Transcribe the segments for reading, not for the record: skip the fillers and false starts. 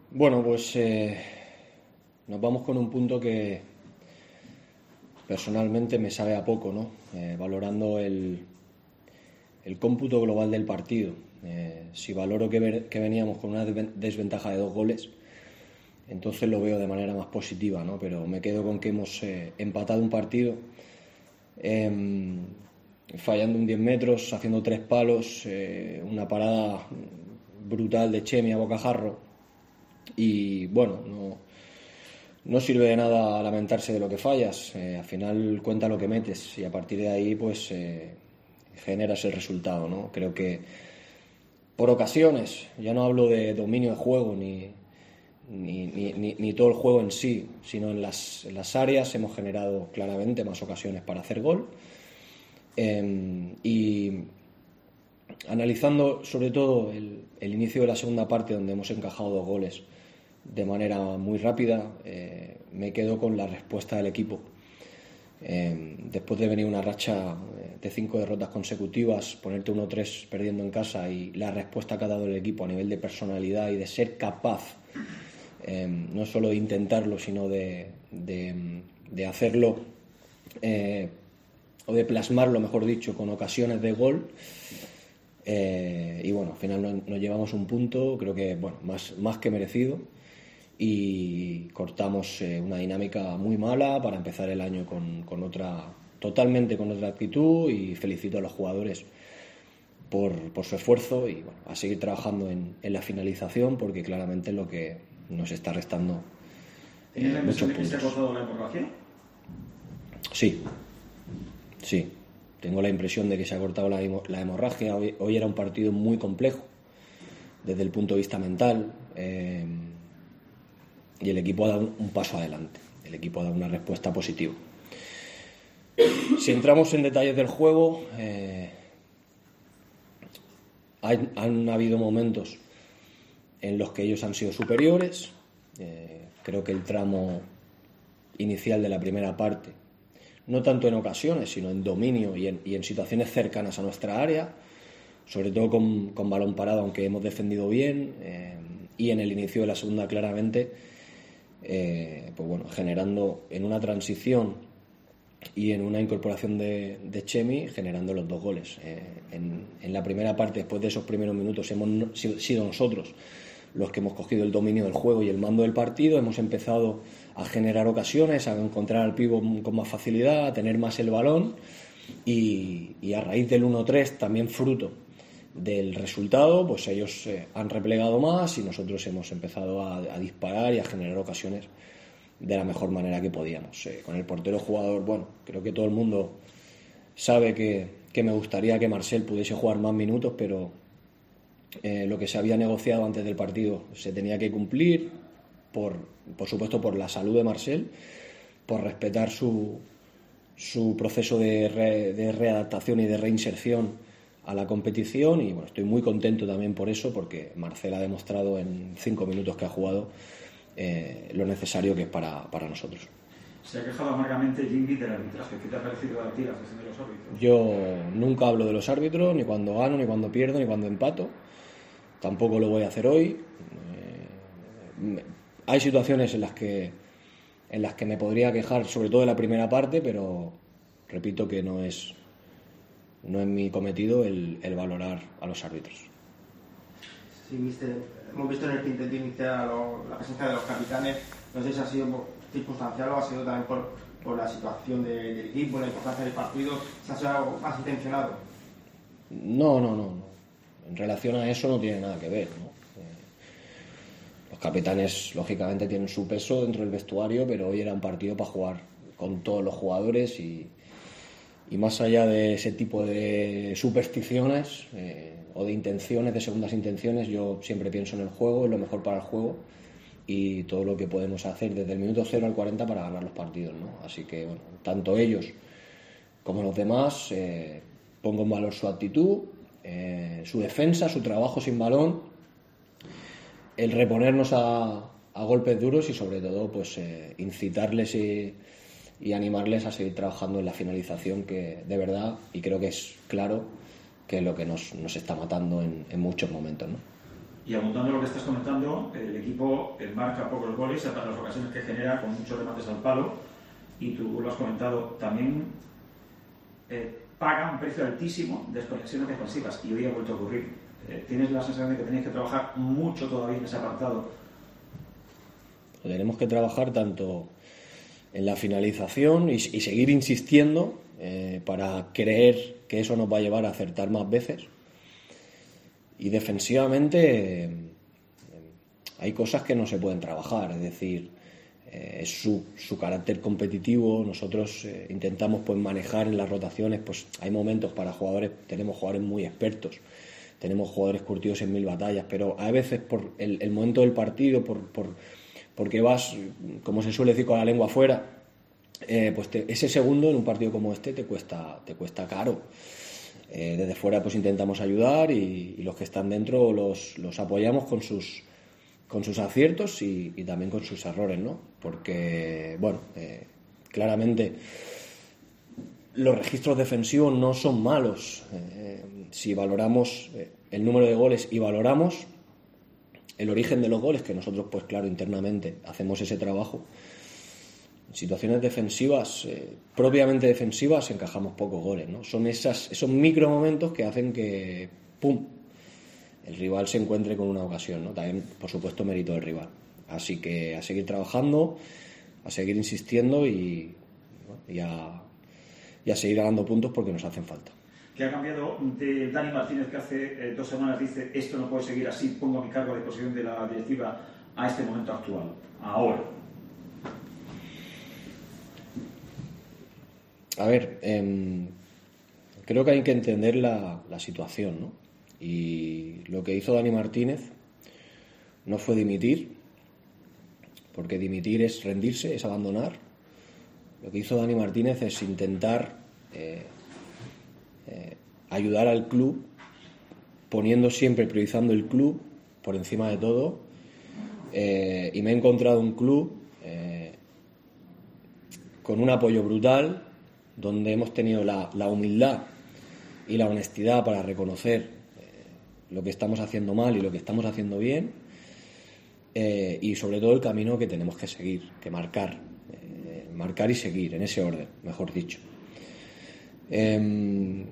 Bueno, pues nos vamos con un punto que personalmente me sabe a poco, ¿no? Valorando el cómputo global del partido. Si valoro que veníamos con una desventaja de 2 goles, entonces lo veo de manera más positiva, ¿no? Pero me quedo con que hemos empatado un partido fallando un 10 metros, haciendo 3 palos, una parada brutal de Chemi a bocajarro. Y bueno, no sirve de nada lamentarse de lo que fallas. Al final cuenta lo que metes y a partir de ahí pues generas el resultado, ¿no? Creo que por ocasiones, ya no hablo de dominio de juego ni todo el juego en sí, sino en las áreas hemos generado claramente más ocasiones para hacer gol. Y analizando sobre todo el inicio de la segunda parte, donde hemos encajado 2 goles de manera muy rápida, me quedo con la respuesta del equipo. Después de venir una racha de 5 derrotas consecutivas, ponerte 1-3 perdiendo en casa y la respuesta que ha dado el equipo a nivel de personalidad y de ser capaz no solo de intentarlo, sino de hacerlo o de plasmarlo, mejor dicho, con ocasiones de gol. Y bueno, al final nos llevamos un punto, creo que bueno, más que merecido, y cortamos una dinámica muy mala para empezar el año totalmente con otra actitud, y felicito a los jugadores por su esfuerzo y bueno, a seguir trabajando en la finalización, porque claramente es lo que nos está restando ¿Tienes la impresión muchos de que se ha puntos. cortado la hemorragia? Sí, tengo la impresión de que se ha cortado la hemorragia. Hoy era un partido muy complejo desde el punto de vista mental, y el equipo ha dado un paso adelante, el equipo ha dado una respuesta positiva. Si entramos en detalles del juego, han habido momentos en los que ellos han sido superiores. Creo que el tramo inicial de la primera parte, no tanto en ocasiones, sino en dominio y en situaciones cercanas a nuestra área, sobre todo con balón parado, aunque hemos defendido bien, y en el inicio de la segunda claramente, pues bueno, generando en una transición y en una incorporación de Chemi, generando los 2 goles. En la primera parte, después de esos primeros minutos, hemos sido nosotros los que hemos cogido el dominio del juego y el mando del partido. Hemos empezado a generar ocasiones, a encontrar al pívot con más facilidad, a tener más el balón, y a raíz del 1-3, también fruto del resultado, pues ellos han replegado más y nosotros hemos empezado a disparar y a generar ocasiones de la mejor manera que podíamos. Con el portero jugador, bueno, creo que todo el mundo sabe que me gustaría que Marcel pudiese jugar más minutos, pero lo que se había negociado antes del partido se tenía que cumplir, por supuesto por la salud de Marcel, por respetar su proceso de readaptación y de reinserción a la competición. Y bueno, estoy muy contento también por eso, porque Marcel ha demostrado en 5 minutos que ha jugado lo necesario que es para nosotros. Se ha quejado amargamente Jimmy del arbitraje. ¿Qué te ha parecido a ti la gestión de los árbitros? Yo nunca hablo de los árbitros, ni cuando gano, ni cuando pierdo, ni cuando empato. Tampoco lo voy a hacer hoy. Hay situaciones en las que me podría quejar, sobre todo de la primera parte, pero repito que no es mi cometido el valorar a los árbitros. Sí, mister, hemos visto en el quinteto inicial la presencia de los capitanes. No sé si ha sido circunstancial o ha sido también por la situación del equipo, la importancia del partido. ¿Se ha sido algo más intencionado? No. En relación a eso no tiene nada que ver, ¿no? Los capitanes, lógicamente, tienen su peso dentro del vestuario, pero hoy era un partido para jugar con todos los jugadores, y más allá de ese tipo de supersticiones o de intenciones, de segundas intenciones, yo siempre pienso en el juego, en lo mejor para el juego y todo lo que podemos hacer desde el minuto 0 al 40 para ganar los partidos, ¿no? Así que, bueno, tanto ellos como los demás, pongo en valor su actitud, su defensa, su trabajo sin balón, el reponernos a golpes duros y sobre todo pues incitarles y animarles a seguir trabajando en la finalización, que de verdad, y creo que es claro, que es lo que nos está matando en muchos momentos, ¿no? Y apuntando lo que estás comentando, el equipo marca pocos goles para las ocasiones que genera, con muchos remates al palo, y tú lo has comentado, también paga un precio altísimo de desconexiones defensivas, y hoy ha vuelto a ocurrir. ¿Tienes la sensación de que tenéis que trabajar mucho todavía en ese apartado? Tenemos que trabajar tanto en la finalización y seguir insistiendo para creer que eso nos va a llevar a acertar más veces. Y defensivamente hay cosas que no se pueden trabajar, es decir, es su carácter competitivo. Nosotros intentamos pues manejar en las rotaciones, pues hay momentos para jugadores, tenemos jugadores muy expertos, tenemos jugadores curtidos en 1000 batallas, pero a veces por el momento del partido, porque vas, como se suele decir, con la lengua afuera, pues ese segundo en un partido como este te cuesta caro. Desde fuera pues intentamos ayudar y los que están dentro los apoyamos con sus aciertos y también con sus errores, ¿no? Porque, bueno, claramente los registros defensivos no son malos. Si valoramos el número de goles y valoramos el origen de los goles, que nosotros, pues claro, internamente hacemos ese trabajo, en situaciones defensivas, propiamente defensivas, encajamos pocos goles, ¿no? Son esos micro momentos que hacen que, ¡pum!, el rival se encuentre con una ocasión, ¿no? También, por supuesto, mérito del rival. Así que a seguir trabajando, a seguir insistiendo y a seguir ganando puntos porque nos hacen falta. ¿Qué ha cambiado de Dani Martínez, que hace 2 semanas dice esto no puede seguir así, pongo a mi cargo a disposición de la directiva, a este momento actual, ahora? A ver, creo que hay que entender la situación, ¿no? Y lo que hizo Dani Martínez no fue dimitir, porque dimitir es rendirse, es abandonar. Lo que hizo Dani Martínez es intentar ayudar al club, priorizando el club por encima de todo, y me he encontrado un club con un apoyo brutal, donde hemos tenido la humildad y la honestidad para reconocer lo que estamos haciendo mal y lo que estamos haciendo bien, y sobre todo el camino que tenemos que seguir, que marcar y seguir, en ese orden, mejor dicho. El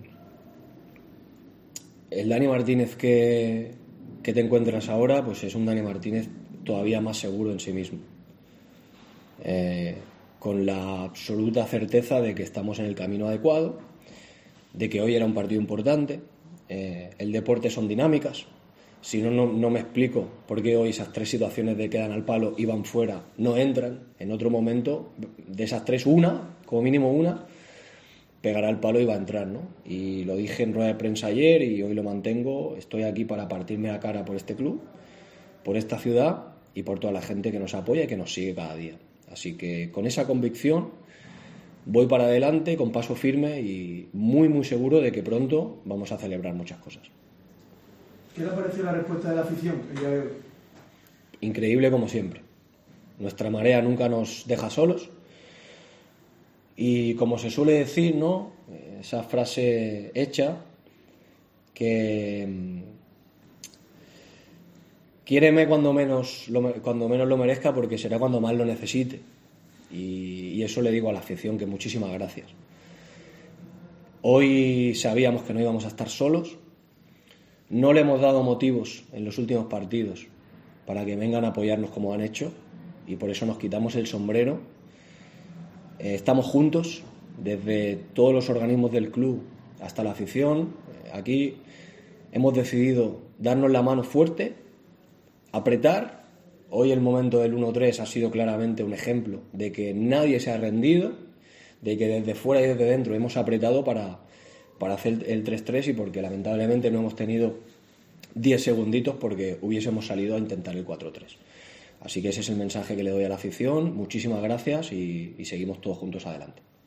Dani Martínez que te encuentras ahora, pues es un Dani Martínez todavía más seguro en sí mismo, con la absoluta certeza de que estamos en el camino adecuado, de que hoy era un partido importante. El deporte son dinámicas. Si no me explico por qué hoy esas 3 situaciones de que dan al palo y van fuera no entran. En otro momento, de esas 3, como mínimo una, pegará al palo y va a entrar, ¿no? Y lo dije en rueda de prensa ayer y hoy lo mantengo. Estoy aquí para partirme la cara por este club, por esta ciudad y por toda la gente que nos apoya y que nos sigue cada día. Así que con esa convicción voy para adelante con paso firme y muy, muy seguro de que pronto vamos a celebrar muchas cosas. ¿Qué le ha parecido la respuesta de la afición el día de hoy? Increíble como siempre. Nuestra marea nunca nos deja solos. Y como se suele decir, ¿no?, esa frase hecha, que quiéreme cuando menos lo merezca, porque será cuando más lo necesite. Y eso le digo a la afición, que muchísimas gracias. Hoy sabíamos que no íbamos a estar solos. No le hemos dado motivos en los últimos partidos para que vengan a apoyarnos como han hecho, y por eso nos quitamos el sombrero. Estamos juntos, desde todos los organismos del club hasta la afición. Aquí hemos decidido darnos la mano fuerte, apretar. Hoy el momento del 1-3 ha sido claramente un ejemplo de que nadie se ha rendido, de que desde fuera y desde dentro hemos apretado para hacer el 3-3, y porque lamentablemente no hemos tenido 10 segunditos porque hubiésemos salido a intentar el 4-3. Así que ese es el mensaje que le doy a la afición. Muchísimas gracias y seguimos todos juntos adelante.